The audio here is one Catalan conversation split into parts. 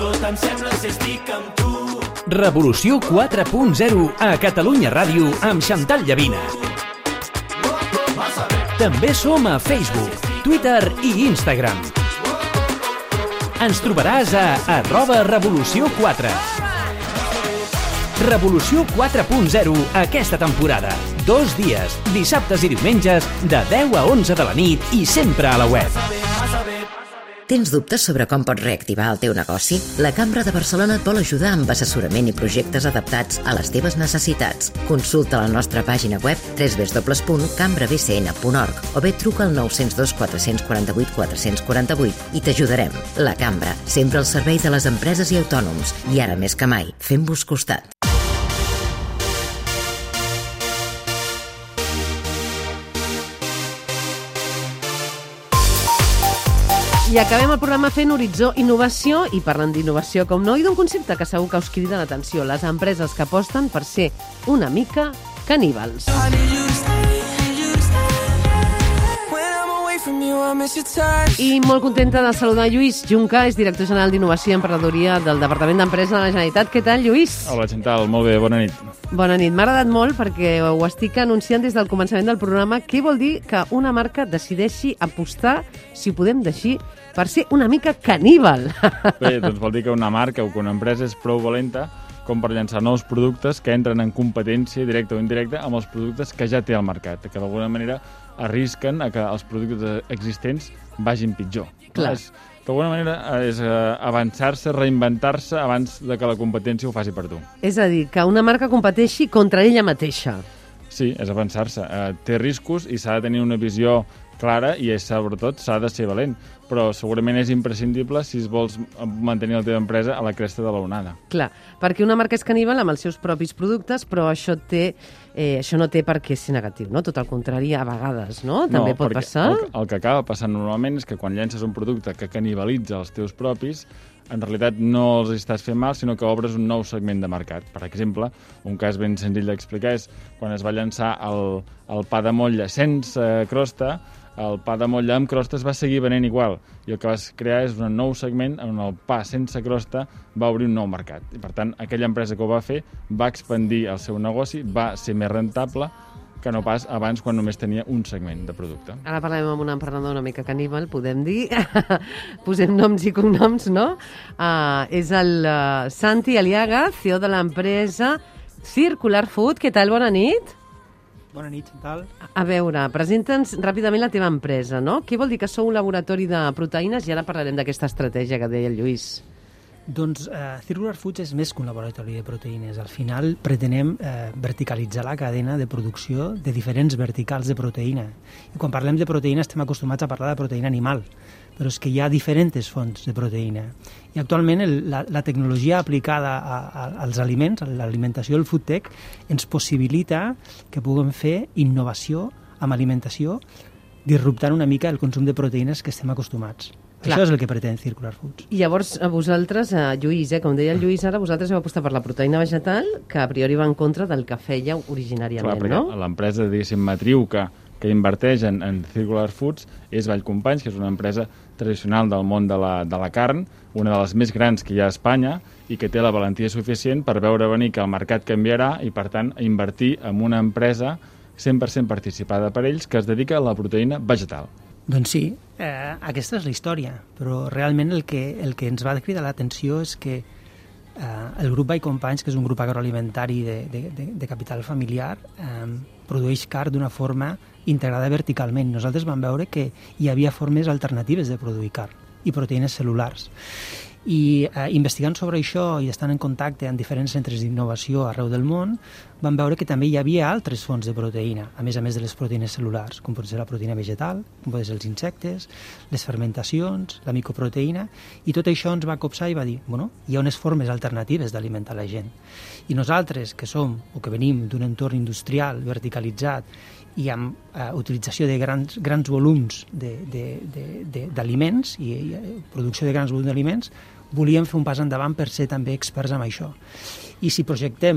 tot em sembla si estic amb tu. Revolució 4.0 a Catalunya Ràdio amb Xantal Llavina. També som a Facebook, Twitter i Instagram. Ens trobaràs a @Revolució4. Revolució 4.0 aquesta temporada. 2 dies, dissabtes i diumenges, de 10 a 11 de la nit i sempre a la web. Tens dubtes sobre com pots reactivar el teu negoci? La Cambra de Barcelona et vol ajudar amb assessorament i projectes adaptats a les teves necessitats. Consulta la nostra pàgina web www.cambrabcn.org o bé truca al 902 448 448 i t'ajudarem. La Cambra, sempre al servei de les empreses i autònoms. I ara més que mai, fem-vos costat. I acabem el programa fent Horitzó Innovació i parlant d'innovació, com no, i d'un concepte que segur que us crida l'atenció, les empreses que aposten per ser una mica caníbals. I molt contenta de saludar Lluís Junca, és director general d'Innovació i Emprenedoria del Departament d'Empresa de la Generalitat. Què tal, Lluís? Hola, Xantal, molt bé, bona nit. Bona nit. M'ha agradat molt perquè ho estic anunciant des del començament del programa. Què vol dir que una marca decideixi apostar, si ho podem dir, per ser una mica caníbal? Bé, doncs vol dir que una marca o que una empresa és prou valenta com per llançar nous productes que entren en competència directa o indirecta amb els productes que ja té al mercat, que d'alguna manera arrisquen a que els productes existents vagin pitjor. Clar. D'alguna manera és avançar-se, reinventar-se abans de que la competència ho faci per tu. És a dir, que una marca competeixi contra ella mateixa. Sí, és avançar-se. Té riscos i s'ha de tenir una visió clara i sobretot s'ha de ser valent, però segurament és imprescindible si es vols mantenir la teva empresa a la cresta de l'onada. Clar, perquè una marca és caníbal amb els seus propis productes, però això no té per què ser negatiu, no? Tot el contrari, a vegades, no? També pot passar. El que acaba passant normalment és que quan llences un producte que canibalitza els teus propis, en realitat no els estàs fent mal, sinó que obres un nou segment de mercat. Per exemple, un cas ben senzill d'explicar és quan es va llançar el pa de motlla sense crosta, el pa de motlla amb crosta es va seguir venent igual, i el que vas crear és un nou segment on el pa sense crosta va obrir un nou mercat. I per tant, aquella empresa que ho va fer va expandir el seu negoci, va ser més rentable que no pas abans quan només tenia un segment de producte. Ara parlem amb un emprenedor una mica caníbal, podem dir. Posem noms i cognoms, no? És el Santi Aliaga, CEO de l'empresa Circular Food. Què tal? Bona nit. Bona nit, Xantal. A veure, presenta'ns ràpidament la teva empresa, no? Què vol dir que sou un laboratori de proteïnes? I ara parlarem d'aquesta estratègia que deia el Lluís. Doncs Circular Foods és més que un laboratori de proteïnes. Al final pretenem verticalitzar la cadena de producció de diferents verticals de proteïna. I quan parlem de proteïna estem acostumats a parlar de proteïna animal, però és que hi ha diferents fonts de proteïna. I actualment la tecnologia aplicada als aliments, a l'alimentació, el food tech, ens possibilita que puguem fer innovació amb alimentació, disruptant una mica el consum de proteïnes que estem acostumats. Clar. Això és el que pretén Circular Foods. I llavors, a vosaltres, Lluís, com deia el Lluís ara, vosaltres heu apostat per la proteïna vegetal, que a priori va en contra del que fèieu originàriament, clar, no? L'empresa, diguéssim, matriu que inverteix en Circular Foods és Vallcompanys, que és una empresa tradicional del món de la carn, una de les més grans que hi ha a Espanya i que té la valentia suficient per veure venir que el mercat canviarà i, per tant, invertir en una empresa 100% participada per ells que es dedica a la proteïna vegetal. Doncs sí, aquesta és la història, però realment el que ens va cridar l'atenció és que el grup Vallcompanys, que és un grup agroalimentari de capital familiar, produeix carn d'una forma integrada verticalment. Nosaltres vam veure que hi havia formes alternatives de produir carn i proteïnes cel·lulars. I investigant sobre això i estant en contacte amb diferents centres d'innovació arreu del món, vam veure que també hi havia altres fonts de proteïna, a més de les proteïnes cel·lulars, com pot ser la proteïna vegetal, com poden ser els insectes, les fermentacions, la micoproteïna, i tot això ens va copsar i va dir, bueno, hi ha unes formes alternatives d'alimentar la gent. I nosaltres, que som o que venim d'un entorn industrial verticalitzat i amb utilització de grans volums d'aliments i producció de grans volums d'aliments, volíem fer un pas endavant per ser també experts en això. I si projectem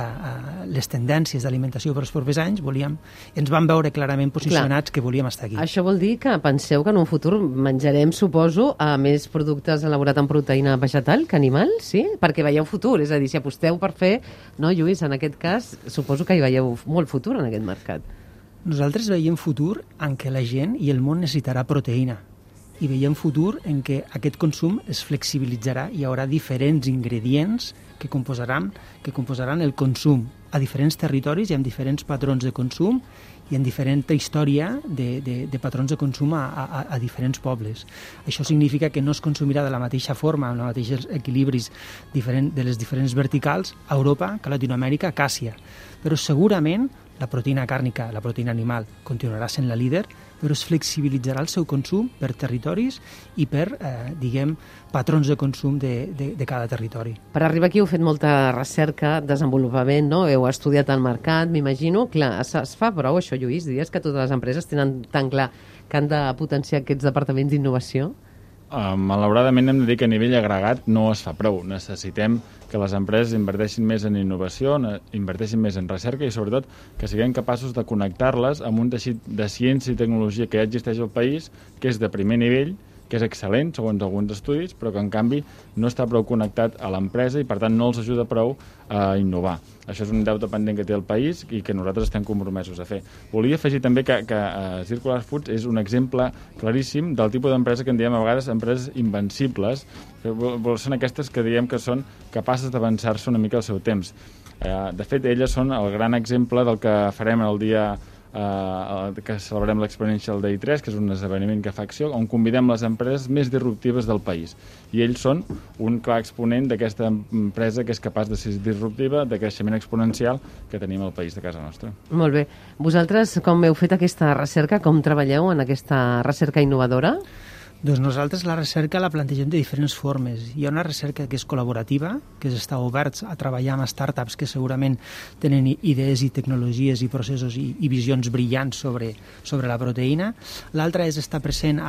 les tendències d'alimentació per als propers anys, ens vam veure clarament posicionats que volíem estar aquí. Això vol dir que penseu que en un futur menjarem, suposo, més productes elaborats amb proteïna vegetal que animal, sí? Perquè veieu futur, és a dir, si aposteu per fer, no, Lluís, en aquest cas, suposo que hi veieu molt futur en aquest mercat. Nosaltres veiem futur en què la gent i el món necessitarà proteïna. I veiem futur en què aquest consum es flexibilitzarà i hi haurà diferents ingredients que composaran el consum a diferents territoris i amb diferents patrons de consum i en diferent història de patrons de consum a diferents pobles. Això significa que no es consumirà de la mateixa forma, amb els mateixos equilibris de les diferents verticals a Europa, que a Latinoamèrica, que a Àsia. Però segurament la proteïna càrnica, la proteïna animal, continuarà sent la líder, però es flexibilitzarà el seu consum per territoris i per, patrons de consum de cada territori. Per arribar aquí heu fet molta recerca, desenvolupament, no? Heu estudiat el mercat, m'imagino. Clar, es fa prou això, Lluís? Diries que totes les empreses tenen tan clar que han de potenciar aquests departaments d'innovació? Malauradament hem de dir que a nivell agregat no es fa prou. Necessitem que les empreses inverteixin més en innovació, inverteixin més en recerca i sobretot que siguem capaços de connectar-les amb un teixit de ciència i tecnologia que ja existeix al país, que és de primer nivell, que és excel·lent, segons alguns estudis, però que en canvi no està prou connectat a l'empresa i per tant no els ajuda prou a innovar. Això és un deute pendent que té el país i que nosaltres estem compromesos a fer. Volia afegir també que Circular Foods és un exemple claríssim del tipus d'empresa que en diem a vegades empreses invencibles, que són aquestes que diem que són capaces d'avançar-se una mica al seu temps. De fet, elles són el gran exemple del que farem el dia que celebrem l'Exponential Day 3, que és un esdeveniment que fa acció, on convidem les empreses més disruptives del país. I ells són un clar exponent d'aquesta empresa que és capaç de ser disruptiva, de creixement exponencial que tenim al país de casa nostra. Molt bé. Vosaltres, com heu fet aquesta recerca? Com treballeu en aquesta recerca innovadora? Doncs nosaltres la recerca la plantegem de diferents formes. Hi ha una recerca que és col·laborativa, que està oberts a treballar amb startups que segurament tenen idees i tecnologies i processos i visions brillants sobre la proteïna. L'altra és estar present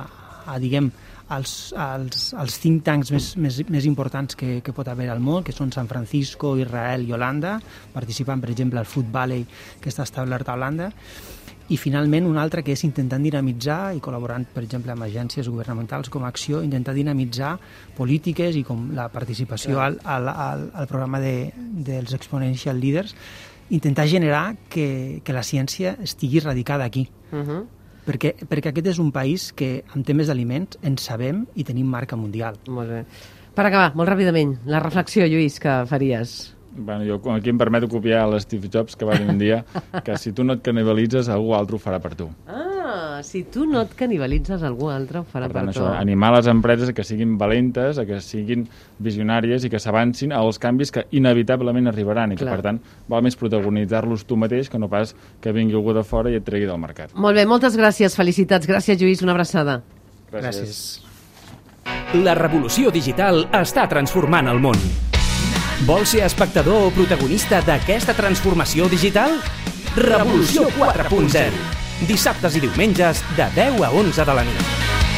als think tanks més importants que pot haver al món, que són San Francisco, Israel i Holanda, participant, per exemple, al Food Valley, que està establert a Holanda. I finalment una altra que és intentant dinamitzar i col·laborant, per exemple, amb agències governamentals com Acció, intentar dinamitzar polítiques i com la participació al programa dels Exponential Leaders, intentar generar que la ciència estigui radicada aquí. Perquè aquest és un país que en temes d'aliments en sabem i tenim marca mundial. Molt bé. Per acabar, molt ràpidament, la reflexió, Lluís, que faries. Bueno, jo aquí em permeto copiar l'Steve Jobs, que va dir un dia que si tu no et canibalitzes, algú altre ho farà per tu. Si tu no et canibalitzes, algú altre ho farà per tu. Això, animar les empreses a que siguin valentes, a que siguin visionàries i que s'avancin als canvis que inevitablement arribaran i que, per tant, val més protagonitzar-los tu mateix que no pas que vingui algú de fora i et tregui del mercat. Molt bé, moltes gràcies, felicitats. Gràcies, Lluís, una abraçada. Gràcies. La revolució digital està transformant el món. Vols ser espectador o protagonista d'aquesta transformació digital? Revolució 4.0. Dissabtes i diumenges de 10 a 11 de la nit.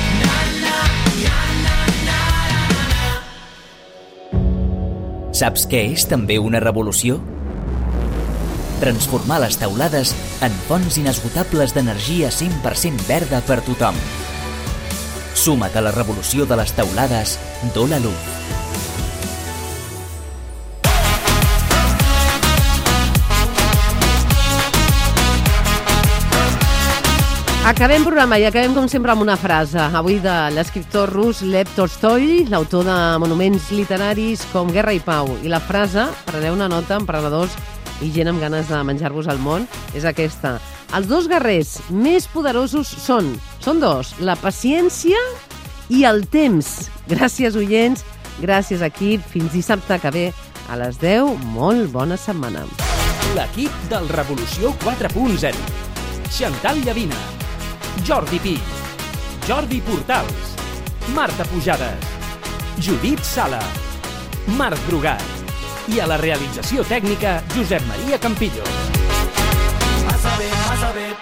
Saps què és també una revolució? Transformar les teulades en fonts inesgotables d'energia 100% verda per tothom. Suma't a la revolució de les teulades d'Ola Luz. Acabem programa i acabem, com sempre, amb una frase. Avui de l'escriptor rus Lev Tolstoi, l'autor de monuments literaris com Guerra i Pau. I la frase, preneu una nota, emprenedors i gent amb ganes de menjar-vos al món, és aquesta. Els dos guerrers més poderosos són dos, la paciència i el temps. Gràcies, oients, gràcies, equip. Fins dissabte que ve a les 10. Molt bona setmana. L'equip del Revolució 4.0. Xantal Llavina, Jordi Pi, Jordi Portals, Marta Pujades, Judit Sala, Marc Brugat i a la realització tècnica Josep Maria Campillo. Massa bé, massa bé.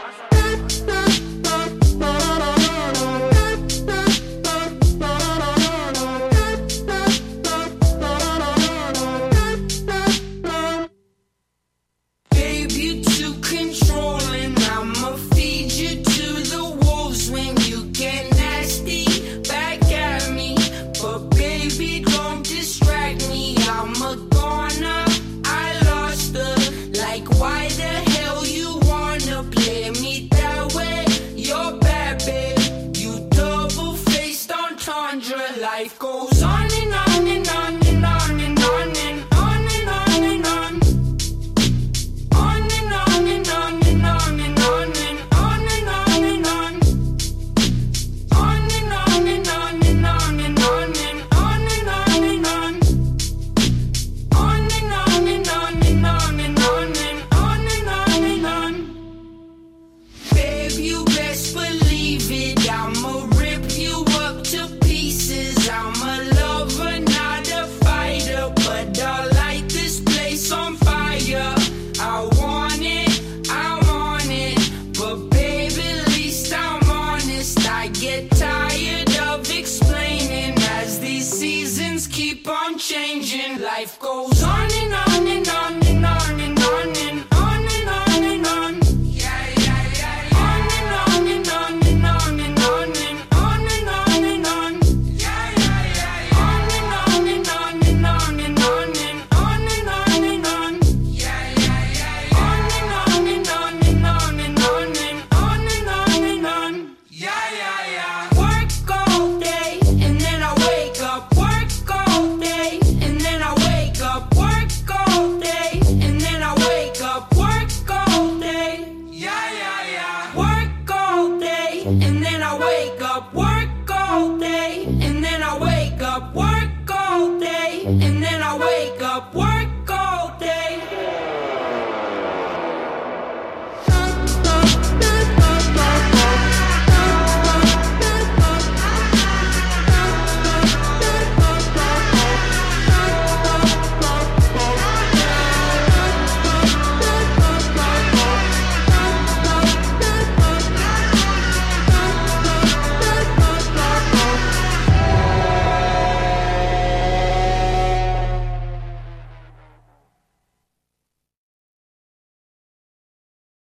baby, don't distract me. I'm a goner, I lost her. Like, why the hell you wanna play me that way? You're bad, babe. You double-faced entendre. Life goes on and on and on and on and on and on and on and on. On and on and on and on and on and on and on and on. On and on and on and on and on and on and on and on. On and on and on and on and on and on and on and on. Babe, you best believe it. I'ma rip you up to pieces. I'm a lover, not a fighter, but I'll light this place on fire. I want it, but baby, at least I'm honest. I get tired of explaining as these seasons keep on changing. Life goes on